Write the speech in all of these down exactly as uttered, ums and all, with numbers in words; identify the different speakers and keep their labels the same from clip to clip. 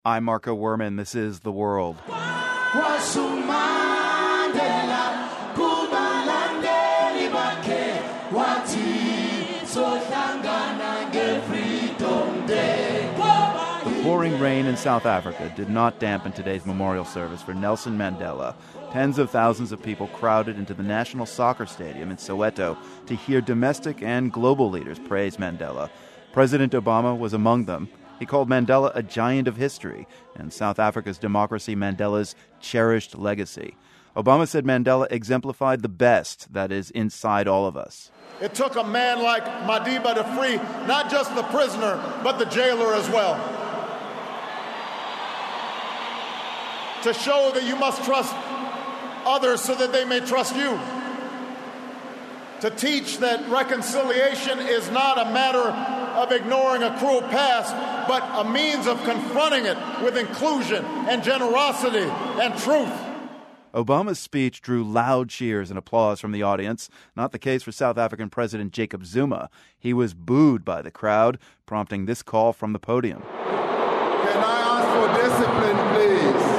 Speaker 1: I'm Marco Werman. This is The World. The pouring rain in South Africa did not dampen today's memorial service for Nelson Mandela. Tens of thousands of people crowded into the National Soccer Stadium in Soweto to hear domestic and global leaders praise Mandela. President Obama was among them. He called Mandela a giant of history and South Africa's democracy Mandela's cherished legacy. Obama said Mandela exemplified the best that is inside all of us.
Speaker 2: It took a man like Madiba to free not just the prisoner, but the jailer as well. To show that you must trust others so that they may trust you. To teach that reconciliation is not a matter of ignoring a cruel past, but a means of confronting it with inclusion and generosity and truth.
Speaker 1: Obama's speech drew loud cheers and applause from the audience. Not the case for South African President Jacob Zuma. He was booed by the crowd, prompting this call from the podium.
Speaker 3: Can I ask for discipline, please?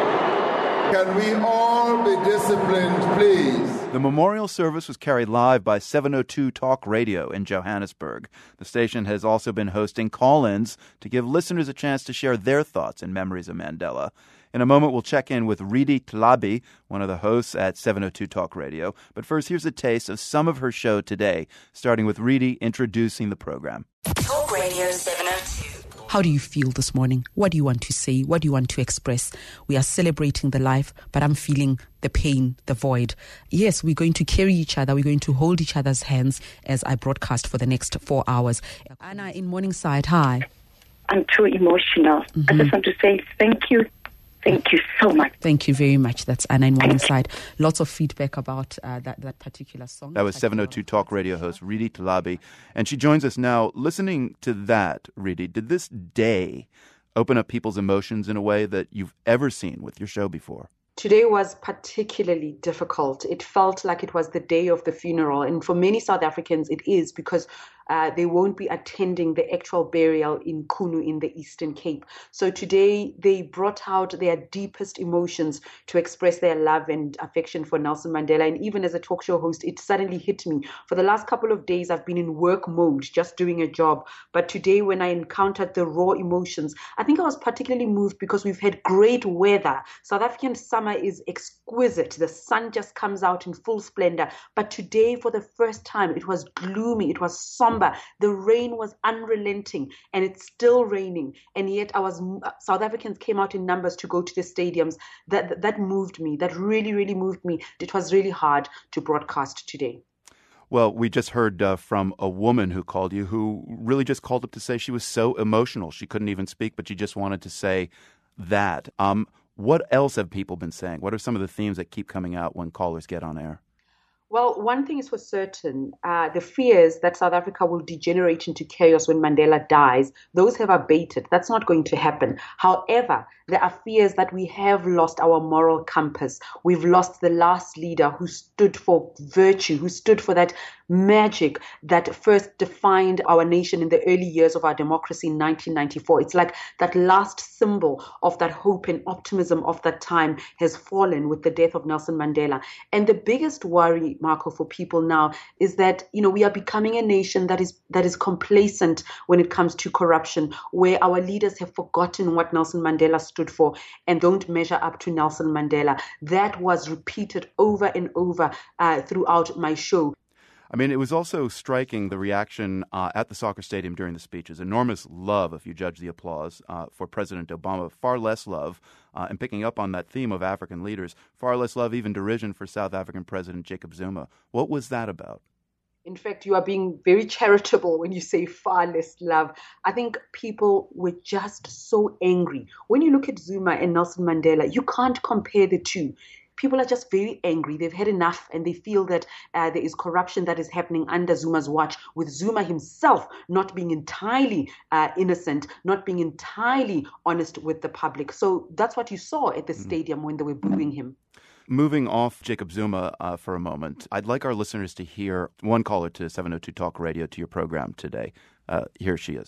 Speaker 3: Can we all be disciplined, please?
Speaker 1: The memorial service was carried live by seven oh two Talk Radio in Johannesburg. The station has also been hosting call-ins to give listeners a chance to share their thoughts and memories of Mandela. In a moment, we'll check in with Redi Tlhabi, one of the hosts at seven oh two Talk Radio. But first, here's a taste of some of her show today, starting with Redi introducing the program.
Speaker 4: Talk Radio seven oh two.
Speaker 5: How do you feel this morning? What do you want to say? What do you want to express? We are celebrating the life, but I'm feeling the pain, the void. Yes, we're going to carry each other. We're going to hold each other's hands as I broadcast for the next four hours. Anna in Morningside, hi.
Speaker 6: I'm too emotional. Mm-hmm. I just want to say thank you. Thank you so much.
Speaker 5: Thank you very much. That's Anna in Morningside. Lots of feedback about uh, that, that particular song.
Speaker 1: That was seven oh two Talk Radio host Redi Tlhabi. And she joins us now. Listening to that, Redi, did this day open up people's emotions in a way that you've ever seen with your show before?
Speaker 7: Today was particularly difficult. It felt like it was the day of the funeral. And for many South Africans, it is because uh, they won't be attending the actual burial in Qunu in the Eastern Cape. So today they brought out their deepest emotions to express their love and affection for Nelson Mandela. And even as a talk show host, it suddenly hit me. For the last couple of days, I've been in work mode, just doing a job. But today when I encountered the raw emotions, I think I was particularly moved because we've had great weather. South African summer is exquisite. The sun just comes out in full splendor. But today, for the first time, it was gloomy. It was somber. The rain was unrelenting, and it's still raining. And yet, I was South Africans came out in numbers to go to the stadiums. That that, that moved me. That really, really moved me. It was really hard to broadcast today.
Speaker 1: Well, we just heard uh, from a woman who called you, who really just called up to say she was so emotional she couldn't even speak, but she just wanted to say that. Um, What else have people been saying? What are some of the themes that keep coming out when callers get on air?
Speaker 7: Well, one thing is for certain, uh, the fears that South Africa will degenerate into chaos when Mandela dies, those have abated. That's not going to happen. However, there are fears that we have lost our moral compass. We've lost the last leader who stood for virtue, who stood for that magic that first defined our nation in the early years of our democracy in nineteen ninety-four. It's like that last symbol of that hope and optimism of that time has fallen with the death of Nelson Mandela. And the biggest worry, Marco, for people now is that, you know, we are becoming a nation that is that is complacent when it comes to corruption, where our leaders have forgotten what Nelson Mandela stood for and don't measure up to Nelson Mandela. That was repeated over and over uh, throughout my show.
Speaker 1: I mean, it was also striking, the reaction uh, at the soccer stadium during the speeches. Enormous love, if you judge the applause, uh, for President Obama. Far less love, uh, and picking up on that theme of African leaders, far less love, even derision for South African President Jacob Zuma. What was that about?
Speaker 7: In fact, you are being very charitable when you say far less love. I think people were just so angry. When you look at Zuma and Nelson Mandela, you can't compare the two. People are just very angry. They've had enough, and they feel that uh, there is corruption that is happening under Zuma's watch, with Zuma himself not being entirely uh, innocent, not being entirely honest with the public. So that's what you saw at the mm-hmm. stadium when they were booing him.
Speaker 1: Moving off Jacob Zuma uh, for a moment, I'd like our listeners to hear one caller to seven oh two Talk Radio to your program today. Uh, here she is.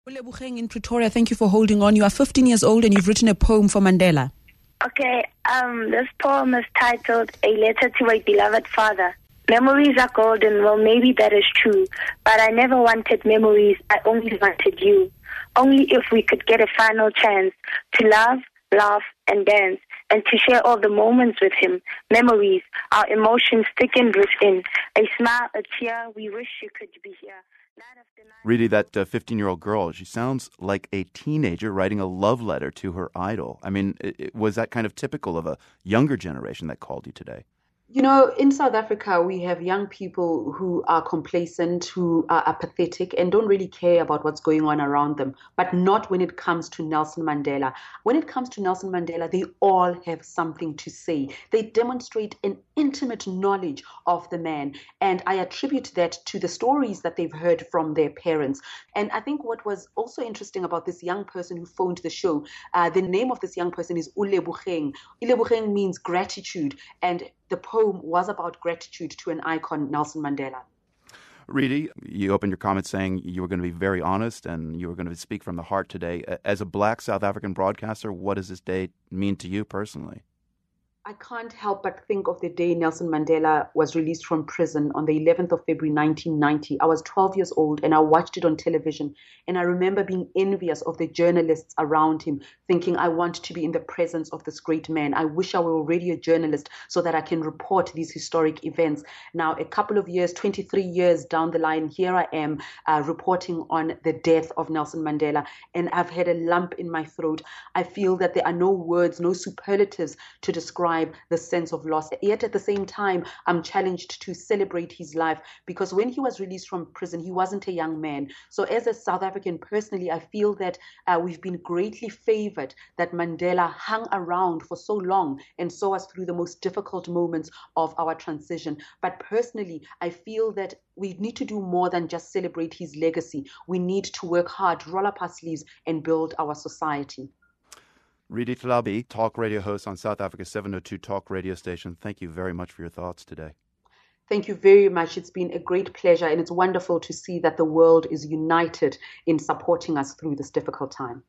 Speaker 5: Ulebogeng in Pretoria, thank you for holding on. You are fifteen years old and you've written a poem for Mandela.
Speaker 8: Okay, um, this poem is titled A Letter to a Beloved Father. Memories are golden, well maybe that is true, but I never wanted memories, I only wanted you. Only if we could get a final chance to love, laugh, and dance, and to share all the moments with him. Memories, our emotions thickened within. A smile, a cheer, we wish you could be here.
Speaker 1: Really, that uh, fifteen-year-old girl, she sounds like a teenager writing a love letter to her idol. I mean, it, it, was that kind of typical of a younger generation that called you today?
Speaker 7: You know, in South Africa, we have young people who are complacent, who are apathetic and don't really care about what's going on around them, but not when it comes to Nelson Mandela. When it comes to Nelson Mandela, they all have something to say. They demonstrate an intimate knowledge of the man, and I attribute that to the stories that they've heard from their parents. And I think what was also interesting about this young person who phoned the show, uh, the name of this young person is Ulebogeng. Ulebogeng means gratitude, and the poem was about gratitude to an icon, Nelson Mandela.
Speaker 1: Reedy, you opened your comments saying you were going to be very honest and you were going to speak from the heart today. As a black South African broadcaster, what does this day mean to you personally?
Speaker 7: I can't help but think of the day Nelson Mandela was released from prison on the eleventh of February nineteen ninety. I was twelve years old and I watched it on television. And I remember being envious of the journalists around him, thinking I want to be in the presence of this great man. I wish I were already a journalist so that I can report these historic events. Now, a couple of years, twenty-three years down the line, here I am uh, reporting on the death of Nelson Mandela. And I've had a lump in my throat. I feel that there are no words, no superlatives to describe the sense of loss. Yet at the same time, I'm challenged to celebrate his life because when he was released from prison, he wasn't a young man. So as a South African, personally, I feel that uh, we've been greatly favored that Mandela hung around for so long and saw us through the most difficult moments of our transition. But personally, I feel that we need to do more than just celebrate his legacy. We need to work hard, roll up our sleeves, and build our society.
Speaker 1: Reedy Tlhabi, talk radio host on South Africa's seven oh two Talk radio station. Thank you very much for your thoughts today.
Speaker 7: Thank you very much. It's been a great pleasure, and it's wonderful to see that the world is united in supporting us through this difficult time.